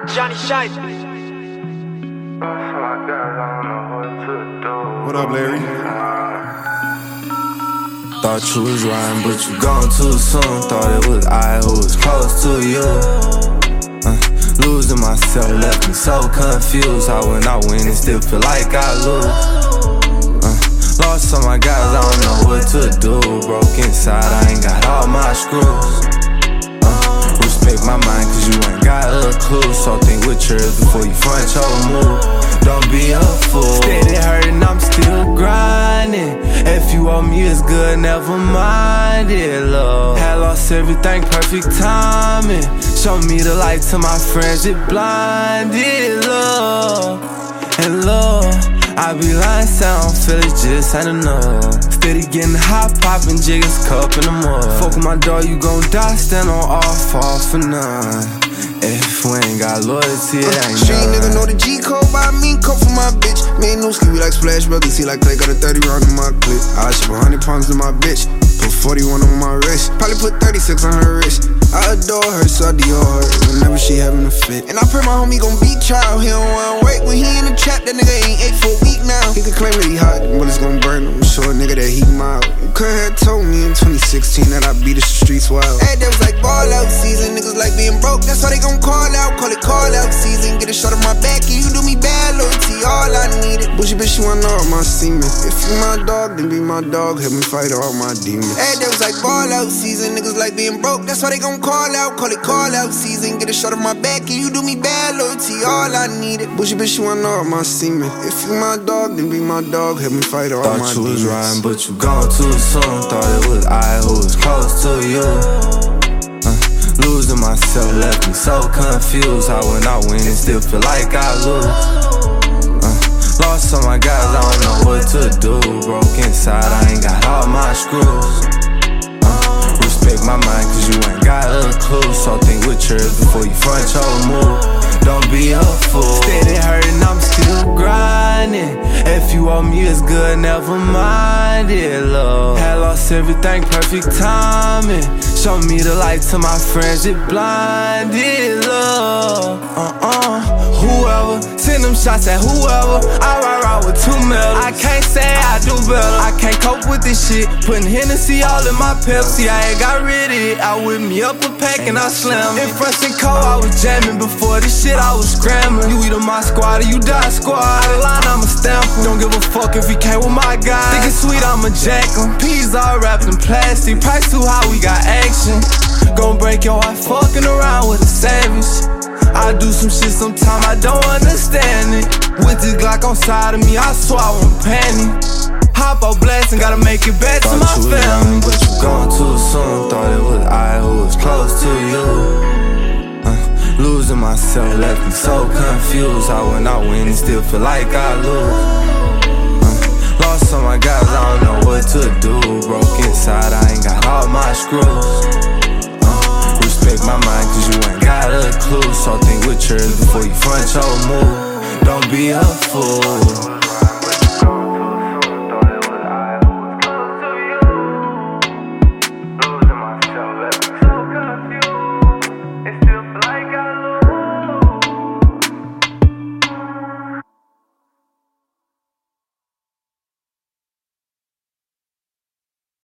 Johnny Shipe. What up, Larry? Thought you was riding, but you gone too soon. Thought it was I who was close to you. Losing myself left me so confused. How when I win it still feel like I lose. Lost all my guys, I don't know what to do. Broke inside, I ain't got all my screws. Respect my mind cause you ain't got a clue. So think with yours before you front your move. Don't be a fool. Steady hurting, I'm still grinding. If you owe me it's good, never mind it, love. Had lost everything, perfect timing. Show me the light to my friends, it blinded, love. And love, I be lying, sound, feel it just ain't enough. Steady getting hot, poppin' jiggers, cup in the mud. Fuck with my dog, you gon' die, stand on all for none. If we ain't got loyalty, it ain't Street nigga know the G code by me, code for my bitch. Me and Nooski, we like Splash Brothers, see like Clay, got a 30 round in my clip. I ship 100 pounds to my bitch, put 41 on my wrist. Probably put 36 on her wrist. I adore her, so I Dior her whenever she having a fit. And I pray my homie gon' beat child, he don't wanna wait. When he in the trap, that nigga ain't ate for a week now. He could claim that he hot, but it's gon' burn him. Show a nigga that he mild. You could have told me in 2016 that I beat the streets wild. Hey, that was like ball out season, niggas like being broke, that's why they gon' call out. Call it call out season, get a shot on my back, and you do me bad, loyalty, all I needed. Bushy bitch, you wanna know all my semen. If you my dog, then be my dog, help me fight all my demons. Hey, that was like ball out season, niggas like being broke, that's why they gon' call out. Call it call out season, get a shot on my back, and you do me bad, loyalty, all I needed. Bushy bitch, you wanna know all my semen. If you my dog, then be my dog, help me fight all my demons. Thought you was riding, but you gone too soon. Thought it was I who was close to you. Losing myself left me so confused. How when I win it still feel like I lose. Lost all my guys, I don't know what to do. Broke inside, I ain't got all my screws. Respect my mind cause you ain't got a clue. So think with yours before you front your move. Don't be a fool. Steady hurting, I'm still grinding. If you owe me it's good, never mind it, love. Had lost everything, perfect timing. Show me the light to my friends, it blinded, love. Whoever, send them shots at whoever. I ride with 2 medals. I can't say I do better. I can't cope with this shit. Putting Hennessy all in my Pepsi. I ain't got rid of it. I whip me up a pack and I slam. In Fresh and Cold, I was jamming. Before this shit, I was scrambling. You either my squad or you die squad. Out of line, I'ma stamp him. Don't give a fuck if he came with my guy. Think it's sweet, I'ma jack him. Peas all wrapped in plastic. Price too high, we got action. Gon' break your heart fucking around with a savage. I do some shit sometimes I don't understand it. With this Glock on side of me, I swear I won't panic. Hop out blasting, gotta make it back to my family. Running, but you gone too soon. Thought it was I who was close to you. Losing myself left me so confused. How when I win it still feel like I lose. Lost all my guys, I don't know what to do. Broke inside, I ain't got all my screws. Respect my mind cause you ain't got a clue. So think with yours before you front your move. Don't be a fool.